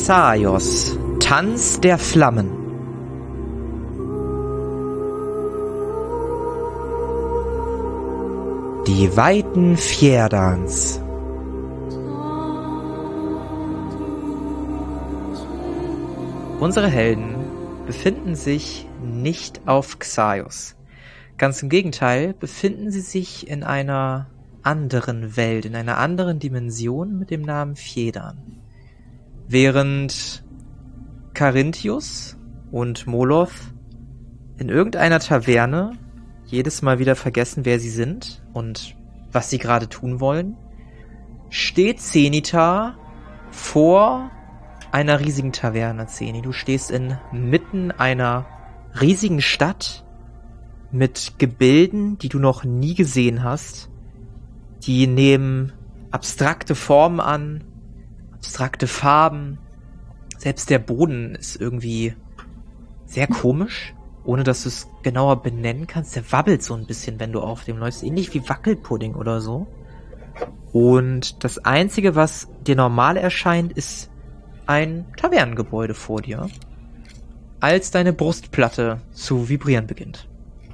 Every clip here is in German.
Xaios, Tanz der Flammen. Die Weiten Fjerdans. Unsere Helden befinden sich nicht auf Xaios. Ganz im Gegenteil, befinden sie sich in einer anderen Welt, in einer anderen Dimension mit dem Namen Fjedan. Während Carinthius und Moloth in irgendeiner Taverne jedes Mal wieder vergessen, wer sie sind und was sie gerade tun wollen, steht Zenithar vor einer riesigen Taverne. Zeni, du stehst inmitten einer riesigen Stadt mit Gebilden, die du noch nie gesehen hast. Die nehmen abstrakte Formen an, abstrakte Farben. Selbst der Boden ist irgendwie sehr komisch, ohne dass du es genauer benennen kannst. Der wabbelt so ein bisschen, wenn du auf dem läufst. Ähnlich wie Wackelpudding oder so. Und das Einzige, was dir normal erscheint, ist ein Tavernengebäude vor dir, als deine Brustplatte zu vibrieren beginnt.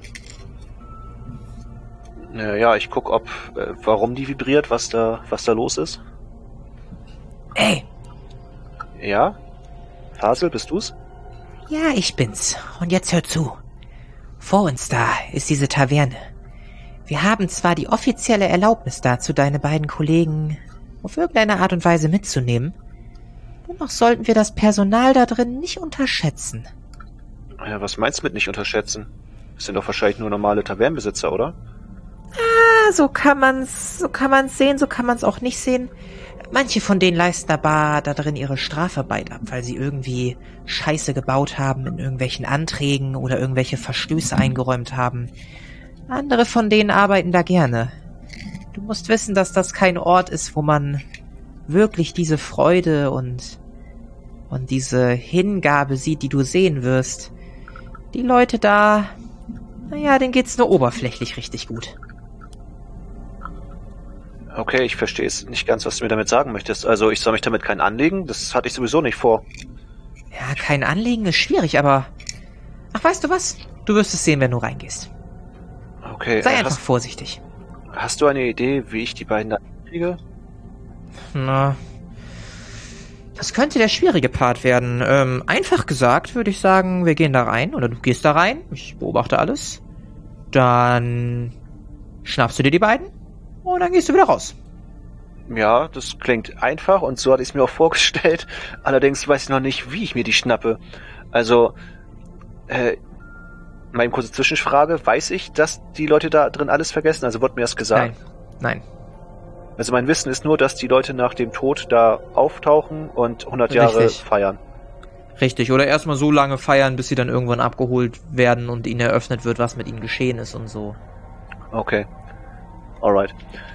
Ja, ich guck, warum die vibriert, was da los ist. Ey! Ja? Fasel, bist du's? Ja, ich bin's. Und jetzt hör zu. Vor uns da ist diese Taverne. Wir haben zwar die offizielle Erlaubnis dazu, deine beiden Kollegen auf irgendeine Art und Weise mitzunehmen, dennoch sollten wir das Personal da drin nicht unterschätzen. Ja, was meinst du mit nicht unterschätzen? Das sind doch wahrscheinlich nur normale Tavernenbesitzer, oder? So kann man's sehen, so kann man's auch nicht sehen. Manche von denen leisten aber da drin ihre Strafarbeit ab, weil sie irgendwie Scheiße gebaut haben in irgendwelchen Anträgen oder irgendwelche Verstöße eingeräumt haben. Andere von denen arbeiten da gerne. Du musst wissen, dass das kein Ort ist, wo man wirklich diese Freude und diese Hingabe sieht, die du sehen wirst. Die Leute da, naja, denen geht's nur oberflächlich richtig gut. Okay, ich verstehe es nicht ganz, was du mir damit sagen möchtest. Also, ich soll mich damit kein anlegen? Das hatte ich sowieso nicht vor. Ja, kein Anlegen ist schwierig, aber... Ach, weißt du was? Du wirst es sehen, wenn du reingehst. Okay, Sei einfach vorsichtig. Hast du eine Idee, wie ich die beiden da kriege? Na, das könnte der schwierige Part werden. Einfach gesagt würde ich sagen, wir gehen da rein, oder du gehst da rein, ich beobachte alles. Dann schnappst du dir die beiden und dann gehst du wieder raus. Ja, das klingt einfach und so hatte ich es mir auch vorgestellt. Allerdings weiß ich noch nicht, wie ich mir die schnappe. Also, meine kurze Zwischenfrage, weiß ich, dass die Leute da drin alles vergessen? Also wurde mir das gesagt? Nein. Also mein Wissen ist nur, dass die Leute nach dem Tod da auftauchen und 100 Jahre feiern. Richtig, oder erstmal so lange feiern, bis sie dann irgendwann abgeholt werden und ihnen eröffnet wird, was mit ihnen geschehen ist und so. Okay. Alright.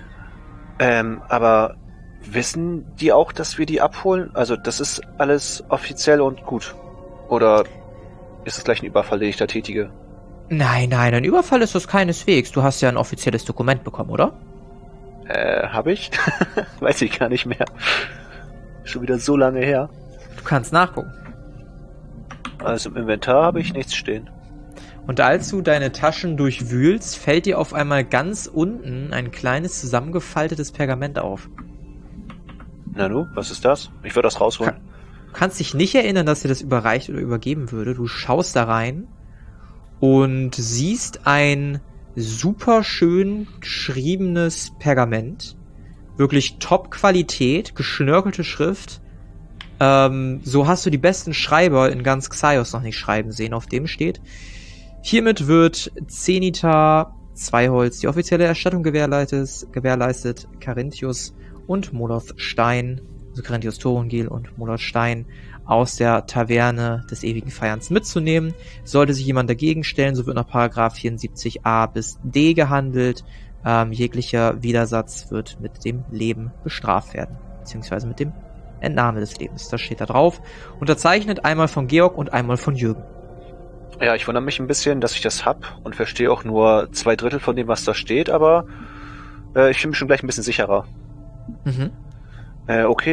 Aber wissen die auch, dass wir die abholen? Also das ist alles offiziell und gut? Oder ist es gleich ein Überfall, den ich da tätige? Nein, ein Überfall ist das keineswegs. Du hast ja ein offizielles Dokument bekommen, oder? Hab ich? Weiß ich gar nicht mehr. Schon wieder so lange her. Du kannst nachgucken. Also im Inventar habe ich nichts stehen. Und als du deine Taschen durchwühlst, fällt dir auf einmal ganz unten ein kleines zusammengefaltetes Pergament auf. Nanu, was ist das? Ich würde das rausholen. Du kannst dich nicht erinnern, dass dir das überreicht oder übergeben würde. Du schaust da rein und siehst ein super schön geschriebenes Pergament. Wirklich Top-Qualität, geschnörkelte Schrift. So hast du die besten Schreiber in ganz Xaios noch nicht schreiben sehen. Auf dem steht: Hiermit wird Zenithar Zweiholz die offizielle Erstattung gewährleistet. Carinthius und Moloth Stein, also Carinthius Thorungil und Moloth Stein, aus der Taverne des ewigen Feierns mitzunehmen. Sollte sich jemand dagegen stellen, so wird nach Paragraph 74a bis d gehandelt. Jeglicher Widersatz wird mit dem Leben bestraft werden, beziehungsweise mit dem Entnahme des Lebens. Das steht da drauf. Unterzeichnet einmal von Georg und einmal von Jürgen. Ja, ich wundere mich ein bisschen, dass ich das hab und verstehe auch nur 2/3 von dem, was da steht, aber ich fühle mich schon gleich ein bisschen sicherer. Mhm. Okay,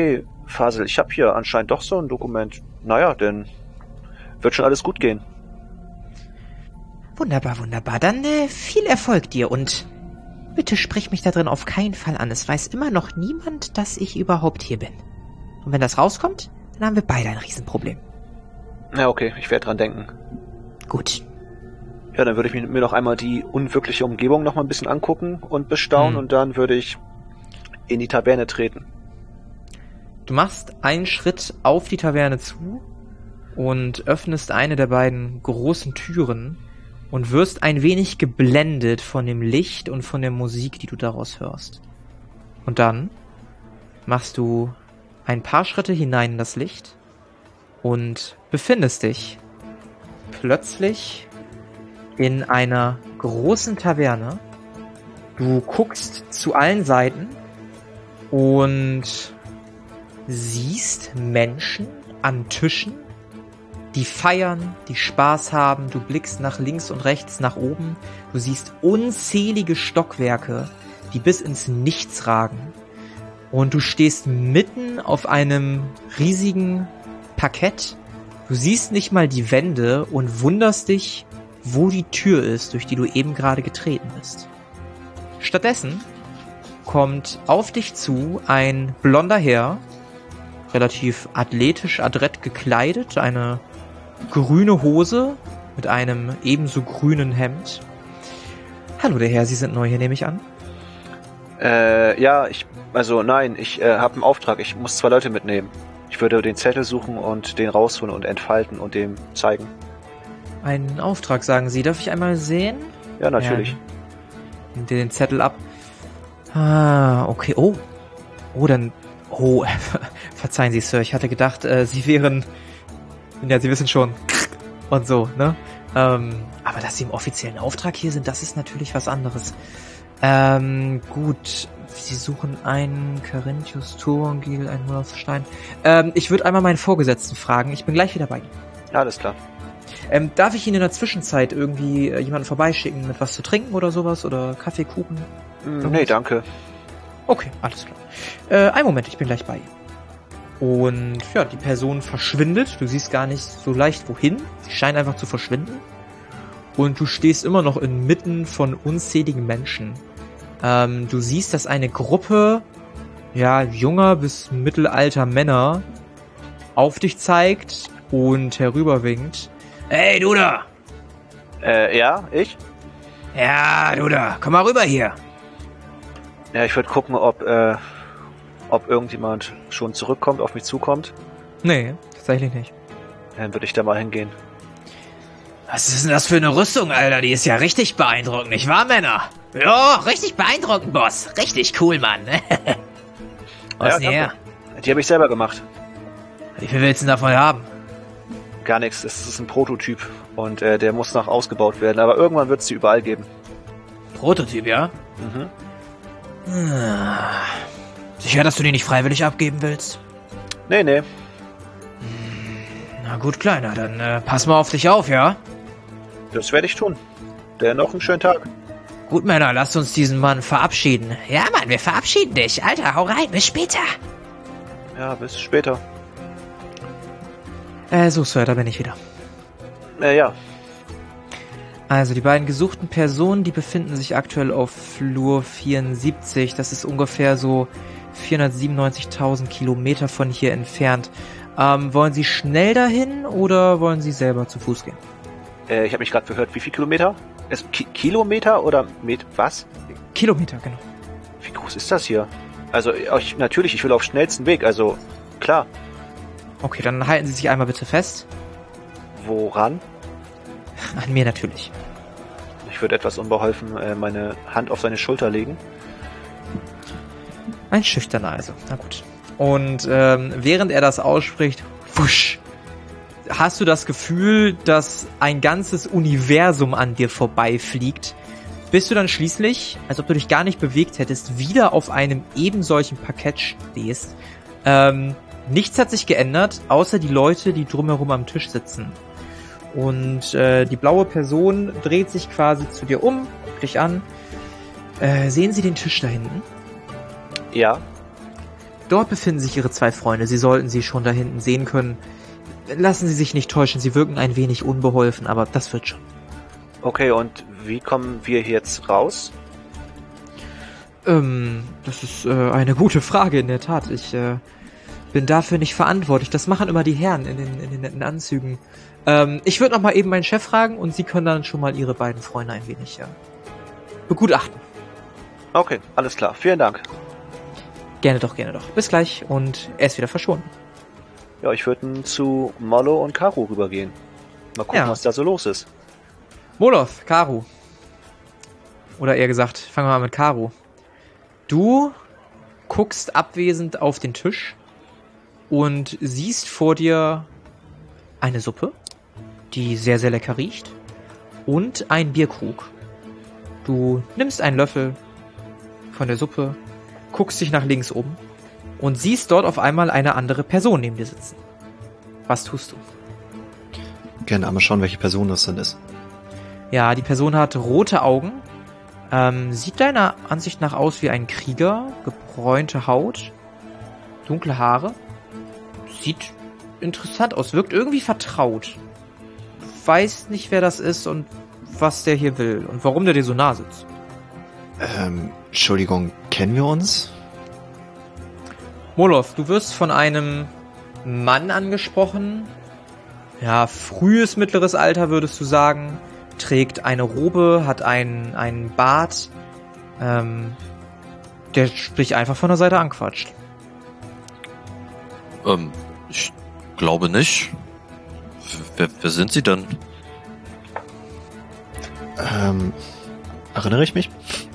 Fasel, ich habe hier anscheinend doch so ein Dokument. Naja, denn wird schon alles gut gehen. Wunderbar, wunderbar. Dann viel Erfolg dir und bitte sprich mich da drin auf keinen Fall an. Es weiß immer noch niemand, dass ich überhaupt hier bin. Und wenn das rauskommt, dann haben wir beide ein Riesenproblem. Ja, okay, ich werde dran denken. Gut. Ja, dann würde ich mir noch einmal die unwirkliche Umgebung noch mal ein bisschen angucken und bestaunen und dann würde ich in die Taverne treten. Du machst einen Schritt auf die Taverne zu und öffnest eine der beiden großen Türen und wirst ein wenig geblendet von dem Licht und von der Musik, die du daraus hörst. Und dann machst du ein paar Schritte hinein in das Licht und befindest dich plötzlich in einer großen Taverne. Du guckst zu allen Seiten und siehst Menschen an Tischen, die feiern, die Spaß haben. Du blickst nach links und rechts, nach oben. Du siehst unzählige Stockwerke, die bis ins Nichts ragen. Und du stehst mitten auf einem riesigen Parkett. Du siehst nicht mal die Wände und wunderst dich, wo die Tür ist, durch die du eben gerade getreten bist. Stattdessen kommt auf dich zu ein blonder Herr, relativ athletisch, adrett gekleidet, eine grüne Hose mit einem ebenso grünen Hemd. Hallo, der Herr, Sie sind neu hier, nehme ich an. Ja, ich habe einen Auftrag. Ich muss 2 Leute mitnehmen. Ich würde den Zettel suchen und den rausholen und entfalten und dem zeigen. Einen Auftrag, sagen Sie. Darf ich einmal sehen? Ja, natürlich. Ja, nimmt ihr den Zettel ab. Ah, okay. Oh, dann... Oh, verzeihen Sie, Sir. Ich hatte gedacht, Sie wären... Ja, Sie wissen schon. Und so, ne? Aber dass Sie im offiziellen Auftrag hier sind, das ist natürlich was anderes. Gut. Sie suchen einen Carinthius Thorongil, einen Molosstein. Ich würde einmal meinen Vorgesetzten fragen. Ich bin gleich wieder bei Ihnen. Ja, alles klar. Darf ich Ihnen in der Zwischenzeit irgendwie jemanden vorbeischicken mit was zu trinken oder sowas? Oder Kaffee, Kuchen? Nee, danke. Okay, alles klar. Einen Moment, ich bin gleich bei Ihnen. Und ja, die Person verschwindet. Du siehst gar nicht so leicht wohin. Sie scheint einfach zu verschwinden. Und du stehst immer noch inmitten von unzähligen Menschen. Du siehst, dass eine Gruppe junger bis mittelalter Männer auf dich zeigt und herüberwinkt. Hey, du da! Ja, ich? Ja, du da, komm mal rüber hier. Ja, ich würde gucken, ob irgendjemand schon zurückkommt, auf mich zukommt. Nee, tatsächlich nicht. Dann würde ich da mal hingehen. Was ist denn das für eine Rüstung, Alter? Die ist ja richtig beeindruckend, nicht wahr, Männer? Ja, richtig beeindruckend, Boss. Richtig cool, Mann. Was denn her? Die habe ich selber gemacht. Wie viel willst du denn davon haben? Gar nichts, es ist ein Prototyp und der muss noch ausgebaut werden, aber irgendwann wird es die überall geben. Prototyp, ja? Mhm. Sicher, dass du den nicht freiwillig abgeben willst? Nee. Na gut, Kleiner, dann pass mal auf dich auf, ja? Das werde ich tun. Der noch einen schönen Tag. Gut, Männer, lasst uns diesen Mann verabschieden. Ja, Mann, wir verabschieden dich. Alter, hau rein, bis später. Ja, bis später. So, Sir, da bin ich wieder. Ja. Also, die beiden gesuchten Personen, die befinden sich aktuell auf Flur 74. Das ist ungefähr so 497.000 Kilometer von hier entfernt. Wollen Sie schnell dahin oder wollen Sie selber zu Fuß gehen? Ich habe mich gerade gehört, wie viel Kilometer? Kilometer oder was? Kilometer, genau. Wie groß ist das hier? Also, ich will auf schnellsten Weg, also klar. Okay, dann halten Sie sich einmal bitte fest. Woran? An mir natürlich. Ich würde etwas unbeholfen meine Hand auf seine Schulter legen. Ein Schüchterner also, na gut. Und während er das ausspricht, wusch, hast du das Gefühl, dass ein ganzes Universum an dir vorbeifliegt, bis du dann schließlich, als ob du dich gar nicht bewegt hättest, wieder auf einem eben solchen Parkett stehst. Nichts hat sich geändert, außer die Leute, die drumherum am Tisch sitzen. Und die blaue Person dreht sich quasi zu dir um, guckt dich an. Sehen Sie den Tisch da hinten? Ja. Dort befinden sich Ihre 2 Freunde. Sie sollten sie schon da hinten sehen können. Lassen Sie sich nicht täuschen, Sie wirken ein wenig unbeholfen, aber das wird schon. Okay, und wie kommen wir jetzt raus? Das ist eine gute Frage, in der Tat. Ich bin dafür nicht verantwortlich. Das machen immer die Herren in den netten Anzügen. Ich würde noch mal eben meinen Chef fragen und Sie können dann schon mal Ihre beiden Freunde ein wenig begutachten. Okay, alles klar. Vielen Dank. Gerne doch, gerne doch. Bis gleich und er ist wieder verschwunden. Ja, ich würde zu Mollo und Karu rübergehen. Mal gucken, was da so los ist. Moloth, Karu. Oder eher gesagt, fangen wir mal mit Karu. Du guckst abwesend auf den Tisch und siehst vor dir eine Suppe, die sehr, sehr lecker riecht, und einen Bierkrug. Du nimmst einen Löffel von der Suppe, guckst dich nach links um und siehst dort auf einmal eine andere Person neben dir sitzen. Was tust du? Gerne einmal schauen, welche Person das denn ist. Ja, die Person hat rote Augen, sieht deiner Ansicht nach aus wie ein Krieger, gebräunte Haut, dunkle Haare, sieht interessant aus, wirkt irgendwie vertraut. Weiß nicht, wer das ist und was der hier will und warum der dir so nah sitzt. Entschuldigung, kennen wir uns? Moloth, du wirst von einem Mann angesprochen. Ja, frühes, mittleres Alter würdest du sagen. Trägt eine Robe, hat einen Bart. Der dich einfach von der Seite anquatscht. Ich glaube nicht. Wer sind Sie denn? Erinnere ich mich?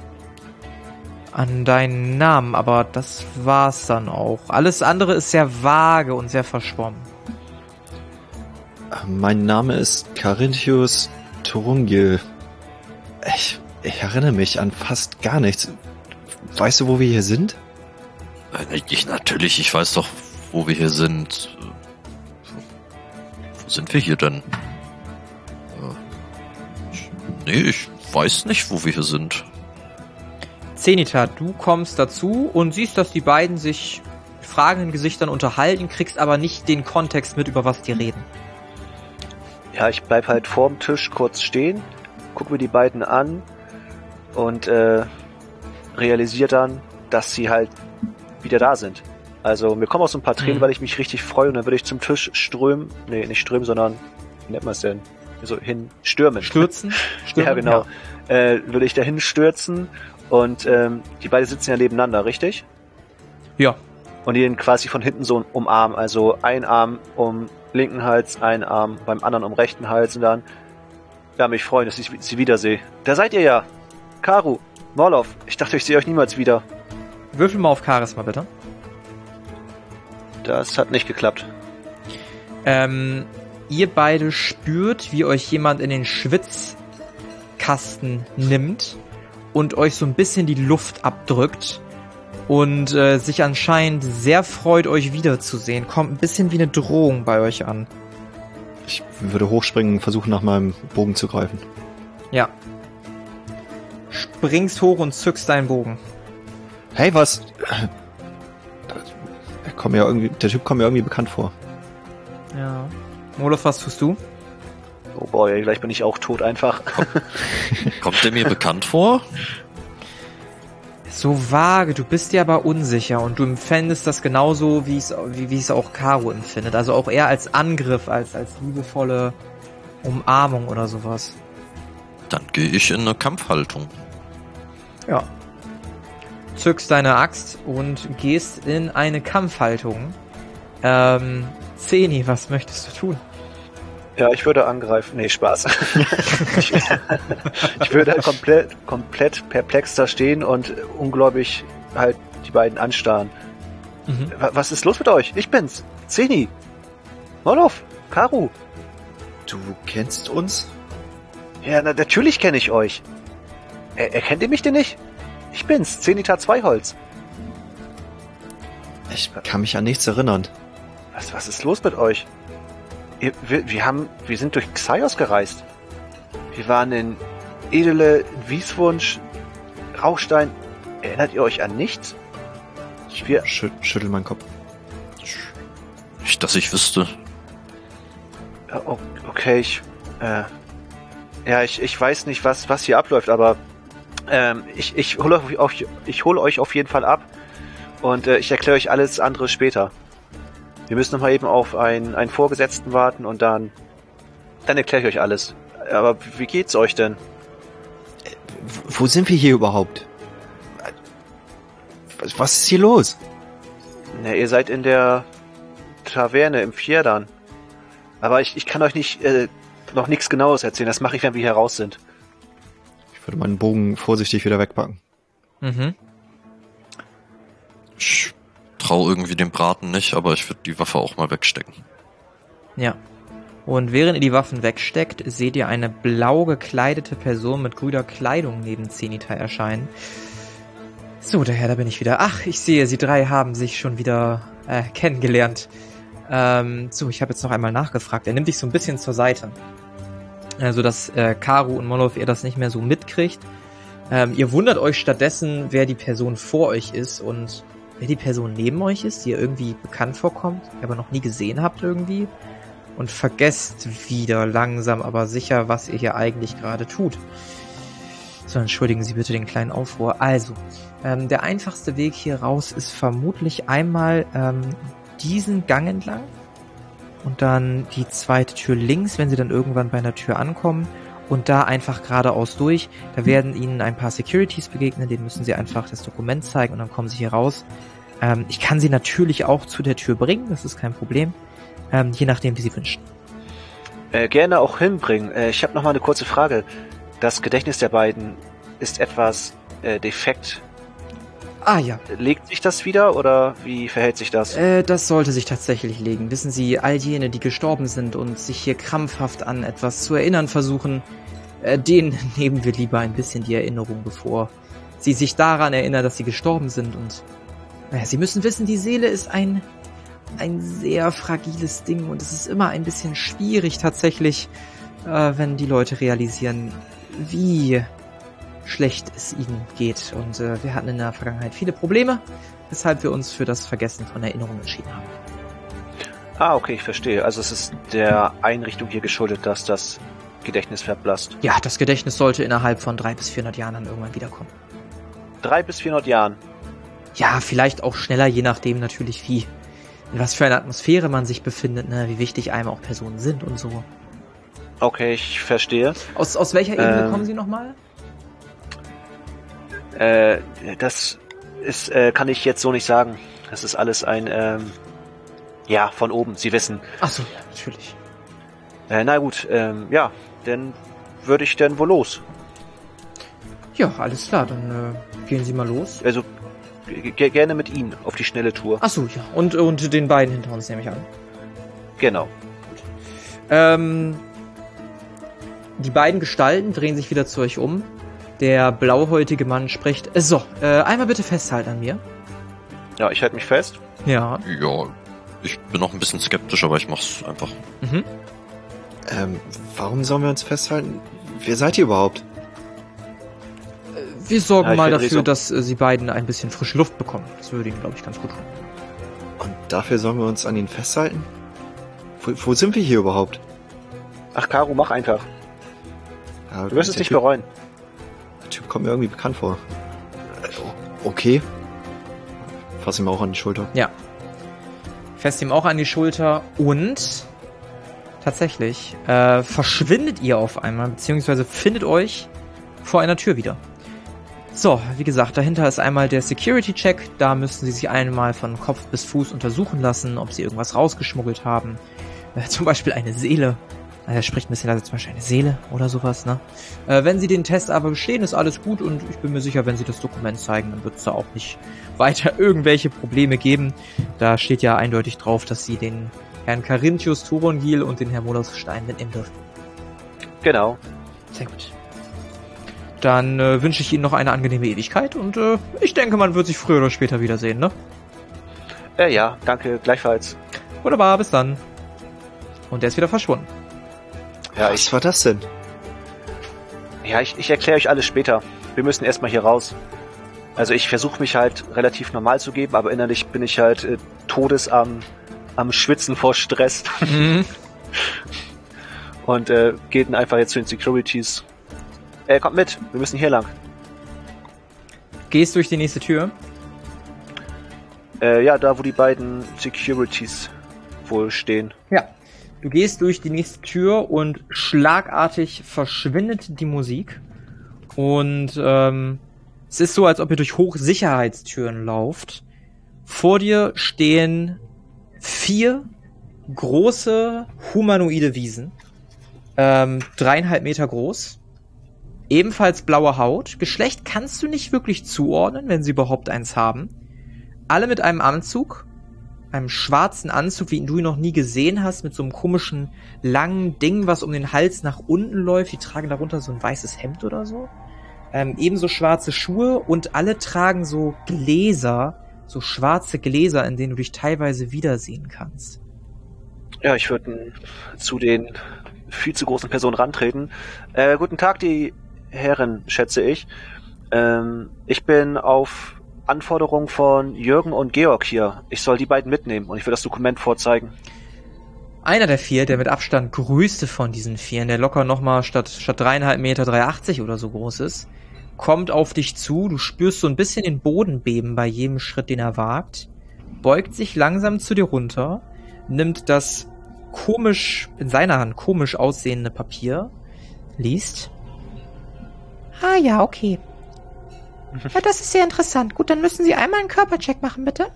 An deinen Namen, aber das war's dann auch. Alles andere ist sehr vage und sehr verschwommen. Mein Name ist Carinthius Turungil. Ich erinnere mich an fast gar nichts. Weißt du, wo wir hier sind? Ich weiß doch, wo wir hier sind. Wo sind wir hier denn? Ich weiß nicht, wo wir hier sind. Zenithar, du kommst dazu und siehst, dass die beiden sich mit fragenden Gesichtern unterhalten, kriegst aber nicht den Kontext mit, über was die reden. Ja, ich bleib halt vorm Tisch kurz stehen, guck mir die beiden an und realisiere dann, dass sie halt wieder da sind. Also mir kommen auch so ein paar Tränen, weil ich mich richtig freue, und dann würde ich zum Tisch strömen. Nee, nicht strömen, sondern, wie nennt man es denn? So hinstürmen. Stürzen? Ja, genau. Ja. Würde ich da hinstürzen und die beiden sitzen ja nebeneinander, richtig? Ja. Und die ihn quasi von hinten so umarmen. Also ein Arm um linken Hals, ein Arm beim anderen um rechten Hals und dann, ja, mich freuen, dass ich sie wiedersehe. Da seid ihr ja. Karu, Moloth, ich dachte, ich sehe euch niemals wieder. Würfel mal auf Charisma, bitte. Das hat nicht geklappt. Ihr beide spürt, wie euch jemand in den Schwitzkasten nimmt und euch so ein bisschen die Luft abdrückt und sich anscheinend sehr freut, euch wiederzusehen. Kommt ein bisschen wie eine Drohung bei euch an. Ich würde hochspringen und versuchen, nach meinem Bogen zu greifen. Ja. Springst hoch und zückst deinen Bogen. Hey, was? Der Typ kommt mir irgendwie bekannt vor. Ja. Moloth, was tust du? Oh boy, gleich bin ich auch tot einfach. Kommt der mir bekannt vor? So vage, du bist dir aber unsicher und du empfändest das genauso, wie es auch Karu empfindet. Also auch eher als Angriff, als liebevolle Umarmung oder sowas. Dann gehe ich in eine Kampfhaltung. Ja. Zückst deine Axt und gehst in eine Kampfhaltung. Zeni, was möchtest du tun? Ja, ich würde angreifen. Nee, Spaß. Ich würde komplett perplex da stehen und ungläubig halt die beiden anstarren. Mhm. Was ist los mit euch? Ich bin's. Zeni. Moloth. Karu. Du kennst uns? Ja, natürlich kenne ich euch. Erkennt ihr mich denn nicht? Ich bin's. Zenithar Zweiholz. Ich kann mich an nichts erinnern. Was ist los mit euch? Wir sind durch Xaios gereist. Wir waren in Edele, in Wieswunsch, Rauchstein. Erinnert ihr euch an nichts? Ich Wir- schüttel meinen Kopf. Nicht, dass ich wüsste. Okay, ich weiß nicht, was hier abläuft, aber ich hole euch auf jeden Fall ab und ich erkläre euch alles andere später. Wir müssen noch mal eben auf einen Vorgesetzten warten und dann erkläre ich euch alles. Aber wie geht's euch denn? Wo sind wir hier überhaupt? Was ist hier los? Na, ihr seid in der Taverne im Fjärdan. Aber ich kann euch nicht noch nichts Genaues erzählen. Das mache ich, wenn wir hier raus sind. Ich würde meinen Bogen vorsichtig wieder wegpacken. Mhm. Ich traue irgendwie dem Braten nicht, aber ich würde die Waffe auch mal wegstecken. Ja. Und während ihr die Waffen wegsteckt, seht ihr eine blau gekleidete Person mit grüner Kleidung neben Zenithal erscheinen. So, der Herr, da bin ich wieder. Ach, ich sehe, Sie drei haben sich schon wieder kennengelernt. So, ich habe jetzt noch einmal nachgefragt. Er nimmt dich so ein bisschen zur Seite. Also, dass Karu und Moloth ihr das nicht mehr so mitkriegt. Ihr wundert euch stattdessen, wer die Person vor euch ist und wer die Person neben euch ist, die ihr irgendwie bekannt vorkommt, aber noch nie gesehen habt irgendwie. Und vergesst wieder langsam, aber sicher, was ihr hier eigentlich gerade tut. So, entschuldigen Sie bitte den kleinen Aufruhr. Also, der einfachste Weg hier raus ist vermutlich einmal diesen Gang entlang und dann die zweite Tür links, wenn Sie dann irgendwann bei einer Tür ankommen und da einfach geradeaus durch. Da werden Ihnen ein paar Securities begegnen, denen müssen Sie einfach das Dokument zeigen und dann kommen Sie hier raus. Ich kann Sie natürlich auch zu der Tür bringen, das ist kein Problem. Je nachdem, wie Sie wünschen. Gerne auch hinbringen. Ich habe noch mal eine kurze Frage. Das Gedächtnis der beiden ist etwas defekt. Ah ja, Legt sich das wieder oder wie verhält sich das? das sollte sich tatsächlich legen. Wissen Sie, all jene, die gestorben sind und sich hier krampfhaft an etwas zu erinnern versuchen, denen nehmen wir lieber ein bisschen die Erinnerung, bevor sie sich daran erinnern, dass sie gestorben sind. Und Sie müssen wissen, die Seele ist ein sehr fragiles Ding und es ist immer ein bisschen schwierig tatsächlich, wenn die Leute realisieren, wie schlecht es ihnen geht. Und wir hatten in der Vergangenheit viele Probleme, weshalb wir uns für das Vergessen von Erinnerungen entschieden haben. Ah, okay, ich verstehe. Also es ist der Einrichtung hier geschuldet, dass das Gedächtnis verblasst. Ja, das Gedächtnis sollte innerhalb von 300 bis 400 Jahren dann irgendwann wiederkommen. 300 bis 400 Jahren. Ja, vielleicht auch schneller, je nachdem natürlich in was für einer Atmosphäre man sich befindet, ne, wie wichtig einem auch Personen sind und so. Okay, ich verstehe. Aus welcher Ebene kommen Sie nochmal? Das ist, kann ich jetzt so nicht sagen. Das ist alles von oben, Sie wissen. Ach so, ja, natürlich. Na gut, ja, dann würde ich denn wohl los. Ja, alles klar, dann gehen Sie mal los. Also, gerne mit Ihnen auf die schnelle Tour. Ach so, ja, und den beiden hinter uns nehme ich an. Genau. Die beiden Gestalten drehen sich wieder zu euch um. Der blauhäutige Mann spricht, einmal bitte festhalten an mir. Ja, ich halte mich fest. Ja. Ja, ich bin noch ein bisschen skeptisch, aber ich mach's einfach. Mhm. Warum sollen wir uns festhalten? Wer seid ihr überhaupt? Wir sorgen Ja, mal ich dafür, so- dass Sie beiden ein bisschen frische Luft bekommen. Das würde Ihnen, glaube ich, ganz gut tun. Und dafür sollen wir uns an ihn festhalten? Wo sind wir hier überhaupt? Ach, Karu, mach einfach. Ja, Du wirst es der nicht Typ- bereuen. Der Typ kommt mir irgendwie bekannt vor. Okay. Fass ihm auch an die Schulter. Ja. Fest ihm auch an die Schulter und tatsächlich verschwindet ihr auf einmal, beziehungsweise findet euch vor einer Tür wieder. So, wie gesagt, dahinter ist einmal der Security-Check. Da müssen sie sich einmal von Kopf bis Fuß untersuchen lassen, ob sie irgendwas rausgeschmuggelt haben. Zum Beispiel eine Seele. Er spricht ein bisschen leise, zum Beispiel eine Seele oder sowas, ne? Wenn sie den Test aber bestehen, ist alles gut und ich bin mir sicher, wenn sie das Dokument zeigen, dann wird es da auch nicht weiter irgendwelche Probleme geben. Da steht ja eindeutig drauf, dass sie den Herrn Carinthius Thorongil und den Herrn Moloth Stein mitnehmen dürfen. Genau. Sehr gut. Dann wünsche ich Ihnen noch eine angenehme Ewigkeit und ich denke, man wird sich früher oder später wiedersehen, ne? Ja, danke, gleichfalls. Wunderbar, bis dann. Und der ist wieder verschwunden. Ja, Was war das denn? ich erkläre euch alles später. Wir müssen erstmal hier raus. Also ich versuche mich halt relativ normal zu geben, aber innerlich bin ich halt todes am Schwitzen vor Stress. Und geht dann einfach jetzt zu den Securities. Kommt mit, wir müssen hier lang. Gehst durch die nächste Tür. Ja, da wo die beiden Securities wohl stehen. Ja. Du gehst durch die nächste Tür und schlagartig verschwindet die Musik. Und es ist so, als ob ihr durch Hochsicherheitstüren lauft. Vor dir stehen 4 große humanoide Wiesen. 3,5 Meter groß. Ebenfalls blaue Haut. Geschlecht kannst du nicht wirklich zuordnen, wenn sie überhaupt eins haben. Alle mit einem Anzug. Einem schwarzen Anzug, wie du ihn noch nie gesehen hast, mit so einem komischen, langen Ding, was um den Hals nach unten läuft. Die tragen darunter so ein weißes Hemd oder so. Ebenso schwarze Schuhe und alle tragen so Gläser, so schwarze Gläser, in denen du dich teilweise wiedersehen kannst. Ja, ich würde zu den viel zu großen Personen rantreten. Guten Tag, die Herren, schätze ich. Ich bin auf Anforderung von Jürgen und Georg hier. Ich soll die beiden mitnehmen und ich will das Dokument vorzeigen. Einer der 4, der mit Abstand größte von diesen 4, der locker nochmal statt 3,5 Meter 3,80 oder so groß ist, kommt auf dich zu. Du spürst so ein bisschen den Boden beben bei jedem Schritt, den er wagt, beugt sich langsam zu dir runter, nimmt das in seiner Hand komisch aussehende Papier, liest. Ah ja, okay. Ja, das ist sehr interessant. Gut, dann müssen Sie einmal einen Körpercheck machen, bitte.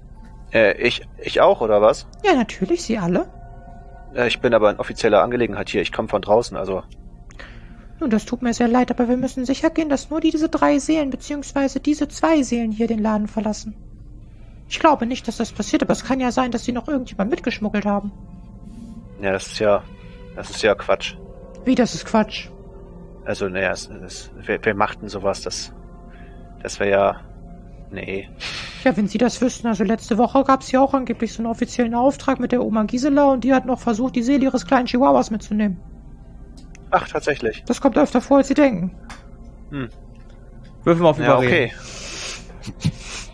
Ich auch, oder was? Ja, natürlich, Sie alle. Ich bin aber in offizieller Angelegenheit hier. Ich komme von draußen, also... Nun, das tut mir sehr leid, aber wir müssen sicher gehen, dass nur diese 3 Seelen, beziehungsweise diese 2 Seelen hier den Laden verlassen. Ich glaube nicht, dass das passiert, aber es kann ja sein, dass Sie noch irgendjemand mitgeschmuggelt haben. Ja, das ist ja Quatsch. Wie, das ist Quatsch? Also, naja, wer macht denn sowas? Das wäre ja... Nee. Ja, wenn Sie das wüssten, also letzte Woche gab es ja auch angeblich so einen offiziellen Auftrag mit der Oma Gisela und die hat noch versucht, die Seele ihres kleinen Chihuahuas mitzunehmen. Ach, tatsächlich. Das kommt öfter vor, als Sie denken. Würfel mal auf Überreden. Okay.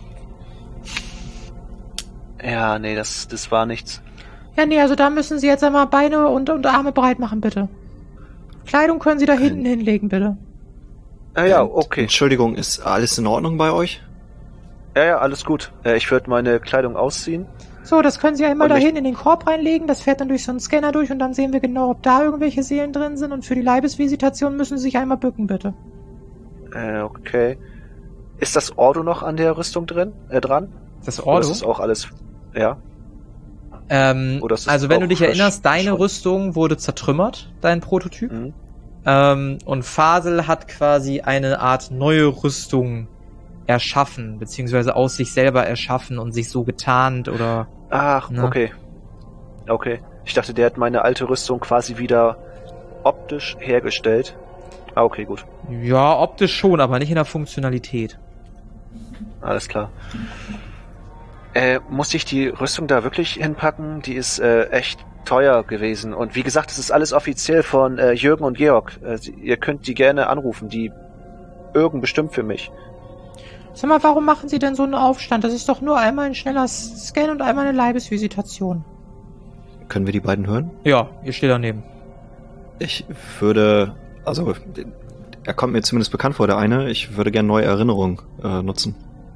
Ja, nee, das war nichts. Ja, nee, also da müssen Sie jetzt einmal Beine und Arme breit machen, bitte. Kleidung können Sie da hinten hinlegen, bitte. Ja, okay. Entschuldigung, ist alles in Ordnung bei euch? Ja, alles gut. Ich würde meine Kleidung ausziehen. So, das können Sie einmal Und da hinten in den Korb reinlegen. Das fährt dann durch so einen Scanner durch und dann sehen wir genau, ob da irgendwelche Seelen drin sind. Und für die Leibesvisitation müssen Sie sich einmal bücken, bitte. Okay. Ist das Ordo noch an der Rüstung dran? Das Oder Ordo? ist das auch alles... Ja. Also wenn du dich erinnerst, deine Rüstung wurde zertrümmert, dein Prototyp. Und Fasel hat quasi eine Art neue Rüstung erschaffen, beziehungsweise aus sich selber erschaffen und sich so getarnt oder... Ach, ne? Okay. Ich dachte, der hat meine alte Rüstung quasi wieder optisch hergestellt. Ah, okay, gut. Ja, optisch schon, aber nicht in der Funktionalität. Alles klar. Musste ich die Rüstung da wirklich hinpacken? Die ist echt teuer gewesen. Und wie gesagt, es ist alles offiziell von Jürgen und Georg. Ihr könnt die gerne anrufen. Die Jürgen bestimmt für mich. Sag mal, warum machen Sie denn so einen Aufstand? Das ist doch nur einmal ein schneller Scan und einmal eine Leibesvisitation. Können wir die beiden hören? Ja, ihr steht daneben. Ich würde... Also, er kommt mir zumindest bekannt vor, der eine. Ich würde gerne neue Erinnerungen nutzen.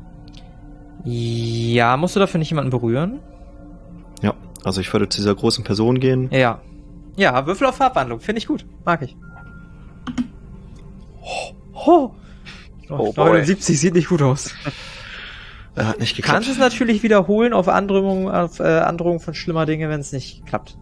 Ja, musst du dafür nicht jemanden berühren? Ja, also ich würde zu dieser großen Person gehen. Ja. Ja, Würfel auf Farbwandlung. Finde ich gut. Mag ich. Oh boy. 79 sieht nicht gut aus. Hat nicht geklappt. Kannst es natürlich wiederholen auf Androhung von schlimmer Dinge, wenn es nicht klappt.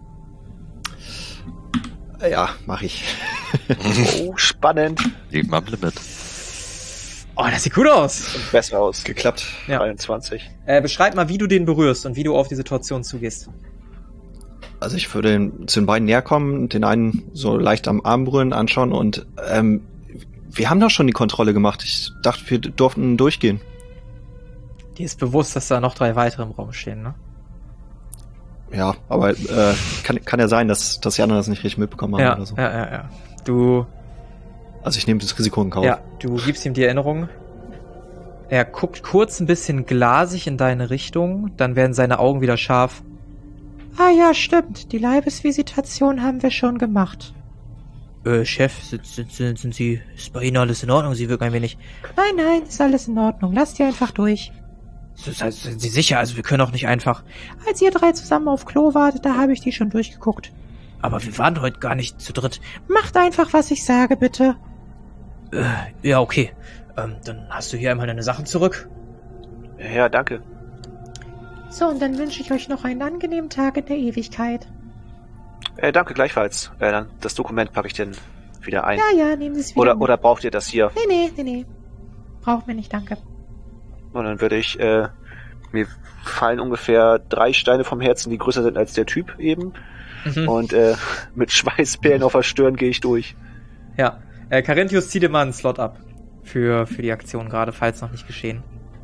Ja, mach ich. Oh, spannend. Leben am Limit. Oh, das sieht gut aus. Und besser aus. Geklappt. Ja. 23. Beschreib mal, wie du den berührst und wie du auf die Situation zugehst. Also ich würde zu den beiden näher kommen, den einen so leicht am Arm berühren, anschauen und wir haben doch schon die Kontrolle gemacht. Ich dachte, wir durften durchgehen. Dir ist bewusst, dass da noch 3 weitere im Raum stehen, ne? Ja, aber kann ja sein, dass die anderen das nicht richtig mitbekommen haben oder so. Ja. Du Also ich nehme das Risiko in Kauf. Ja, du gibst ihm die Erinnerung. Er guckt kurz ein bisschen glasig in deine Richtung, dann werden seine Augen wieder scharf. Ah ja, stimmt. Die Leibesvisitation haben wir schon gemacht. Chef, sind Sie, ist bei Ihnen alles in Ordnung? Sie wirken ein wenig... Nein, ist alles in Ordnung. Lasst ihr einfach durch. Sind Sie sicher? Also wir können auch nicht einfach... Als ihr 3 zusammen auf Klo wartet, da habe ich die schon durchgeguckt. Aber wir waren heute gar nicht zu dritt. Macht einfach, was ich sage, bitte. Ja, okay. Dann hast du hier einmal deine Sachen zurück. Ja, danke. So, und dann wünsche ich euch noch einen angenehmen Tag in der Ewigkeit. Danke gleichfalls. Dann das Dokument packe ich denn wieder ein. Ja, nehmen Sie es wieder. Oder braucht ihr das hier? Nee. Braucht mir nicht, danke. Und dann würde ich, mir fallen ungefähr 3 Steine vom Herzen, die größer sind als der Typ eben. Mhm. Und mit Schweißperlen auf der Stirn gehe ich durch. Ja, Carinthius, zieh dir mal einen Slot ab. Für die Aktion gerade, falls noch nicht geschehen.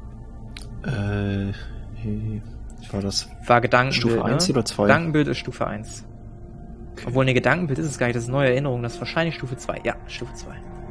War das War Gedankenbild, Stufe 1 oder 2? Gedankenbild ist Stufe 1. Okay. Obwohl, ne, Gedankenbild ist es gar nicht, das ist neue Erinnerung, das ist wahrscheinlich Stufe 2. Ja, Stufe 2.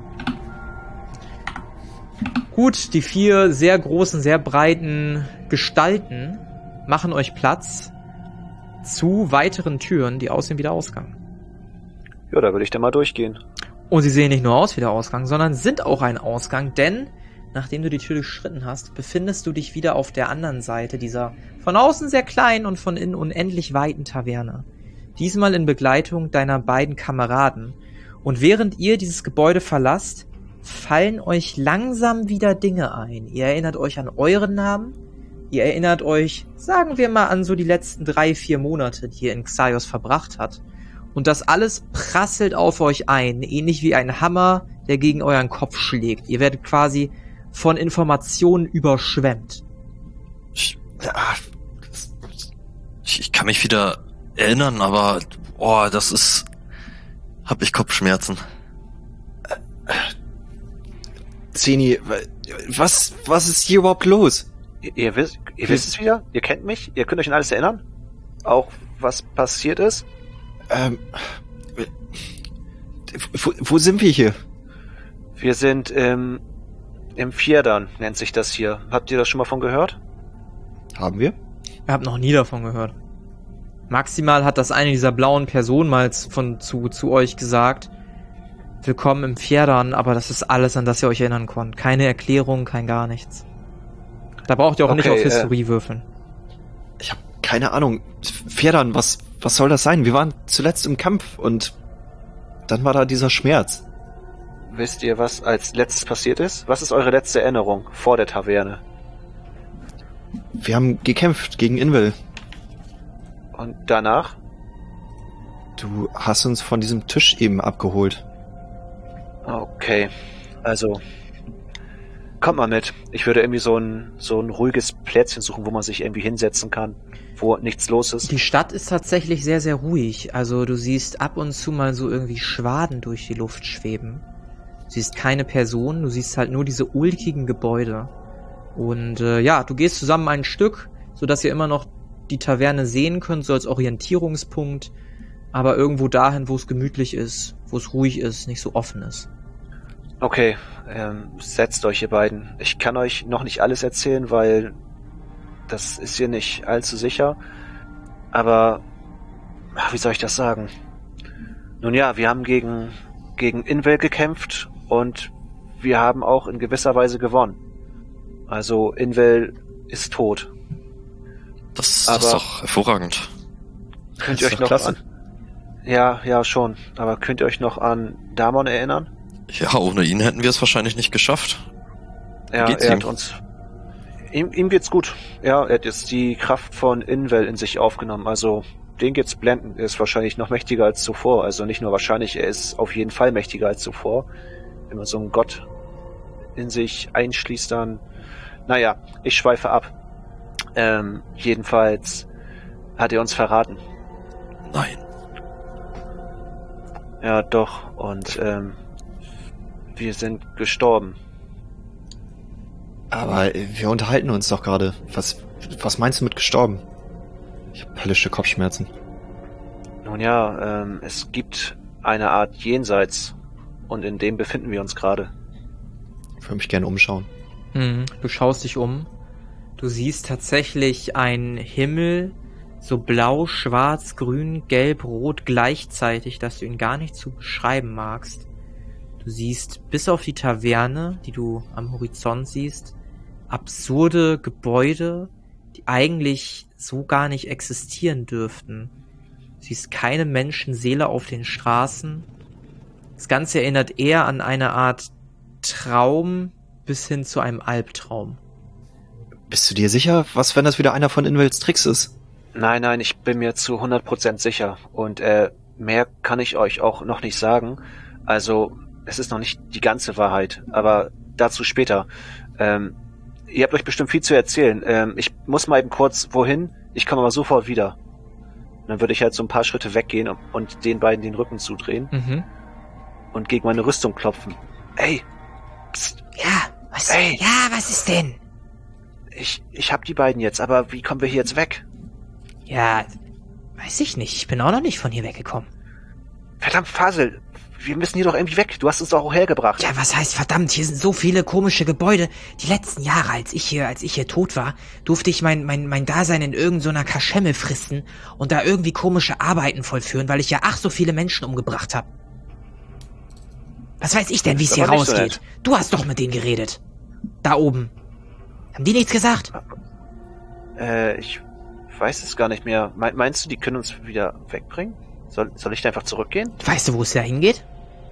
Gut, die 4 sehr großen, sehr breiten Gestalten machen euch Platz zu weiteren Türen, die aussehen wie der Ausgang. Ja, da würde ich dann mal durchgehen. Und sie sehen nicht nur aus wie der Ausgang, sondern sind auch ein Ausgang, denn nachdem du die Tür durchschritten hast, befindest du dich wieder auf der anderen Seite dieser von außen sehr kleinen und von innen unendlich weiten Taverne. Diesmal in Begleitung deiner beiden Kameraden. Und während ihr dieses Gebäude verlasst, fallen euch langsam wieder Dinge ein. Ihr erinnert euch an euren Namen. Ihr erinnert euch, sagen wir mal, an so die letzten 3-4 Monate, die ihr in Xaios verbracht habt. Und das alles prasselt auf euch ein, ähnlich wie ein Hammer, der gegen euren Kopf schlägt. Ihr werdet quasi von Informationen überschwemmt. Ich kann mich wieder erinnern, aber hab ich Kopfschmerzen. Zeni, was ist hier überhaupt los? Ihr wisst es wieder? Ihr kennt mich? Ihr könnt euch an alles erinnern? Auch was passiert ist? Wo sind wir hier? Wir sind im Fjerdern, nennt sich das hier. Habt ihr das schon mal von gehört? Haben wir? Ich habe noch nie davon gehört. Maximal hat das eine dieser blauen Personen mal zu euch gesagt. Willkommen im Fjerdern, aber das ist alles, an das ihr euch erinnern konnt. Keine Erklärung, kein gar nichts. Da braucht ihr auch nicht auf Historie würfeln. Ich habe keine Ahnung. Fjerdern, was soll das sein? Wir waren zuletzt im Kampf und dann war da dieser Schmerz. Wisst ihr, was als letztes passiert ist? Was ist eure letzte Erinnerung vor der Taverne? Wir haben gekämpft gegen Invel. Und danach? Du hast uns von diesem Tisch eben abgeholt. Okay, also kommt mal mit. Ich würde irgendwie so ein ruhiges Plätzchen suchen, wo man sich irgendwie hinsetzen kann, wo nichts los ist. Die Stadt ist tatsächlich sehr, sehr ruhig. Also du siehst ab und zu mal so irgendwie Schwaden durch die Luft schweben. Du siehst keine Personen, du siehst halt nur diese ulkigen Gebäude. Und du gehst zusammen ein Stück, sodass ihr immer noch die Taverne sehen könnt, so als Orientierungspunkt. Aber irgendwo dahin, wo es gemütlich ist, wo es ruhig ist, nicht so offen ist. Okay, setzt euch, ihr beiden. Ich kann euch noch nicht alles erzählen, weil das ist hier nicht allzu sicher. Aber, wie soll ich das sagen? Nun ja, wir haben gegen Invel gekämpft und wir haben auch in gewisser Weise gewonnen. Also Invel ist tot. Das ist doch hervorragend. Könnt ihr euch noch an... Ja, schon. Aber könnt ihr euch noch an Damon erinnern? Ja, ohne ihn hätten wir es wahrscheinlich nicht geschafft. Ja, geht's er ihm? hat uns... Ihm geht's gut. Ja, er hat jetzt die Kraft von Invel in sich aufgenommen. Also, den geht's blendend. Er ist wahrscheinlich noch mächtiger als zuvor. Also nicht nur wahrscheinlich, er ist auf jeden Fall mächtiger als zuvor. Wenn man so einen Gott in sich einschließt, dann... Naja, ich schweife ab. Jedenfalls hat er uns verraten. Nein. Ja, doch. Und wir sind gestorben. Aber wir unterhalten uns doch gerade. Was meinst du mit gestorben? Ich habe höllische Kopfschmerzen. Nun ja, es gibt eine Art Jenseits. Und in dem befinden wir uns gerade. Ich würde mich gerne umschauen. Du schaust dich um. Du siehst tatsächlich einen Himmel, so blau, schwarz, grün, gelb, rot gleichzeitig, dass du ihn gar nicht zu beschreiben magst. Du siehst bis auf die Taverne, die du am Horizont siehst, absurde Gebäude, die eigentlich so gar nicht existieren dürften. Du siehst keine Menschenseele auf den Straßen. Das Ganze erinnert eher an eine Art Traum bis hin zu einem Albtraum. Bist du dir sicher? Was, wenn das wieder einer von Invels Tricks ist? Nein, ich bin mir zu 100% sicher. Und mehr kann ich euch auch noch nicht sagen. Also, es ist noch nicht die ganze Wahrheit, aber dazu später. Ihr habt euch bestimmt viel zu erzählen. Ich muss mal eben kurz wohin. Ich komme aber sofort wieder. Dann würde ich halt so ein paar Schritte weggehen und den beiden den Rücken zudrehen. Und gegen meine Rüstung klopfen. Ey! Psst. Was ist denn? Ich hab die beiden jetzt, aber wie kommen wir hier jetzt weg? Ja, weiß ich nicht. Ich bin auch noch nicht von hier weggekommen. Verdammt, Fasel! Wir müssen hier doch irgendwie weg. Du hast uns doch auch hergebracht. Ja, was heißt verdammt? Hier sind so viele komische Gebäude. Die letzten Jahre, als ich hier tot war, durfte ich mein Dasein in irgendeiner Kaschemme fristen und da irgendwie komische Arbeiten vollführen, weil ich ja so viele Menschen umgebracht habe. Was weiß ich denn, wie es hier rausgeht? Du hast doch mit denen geredet. Da oben. Haben die nichts gesagt? Ich weiß es gar nicht mehr. Meinst du, die können uns wieder wegbringen? Soll ich da einfach zurückgehen? Weißt du, wo es da hingeht?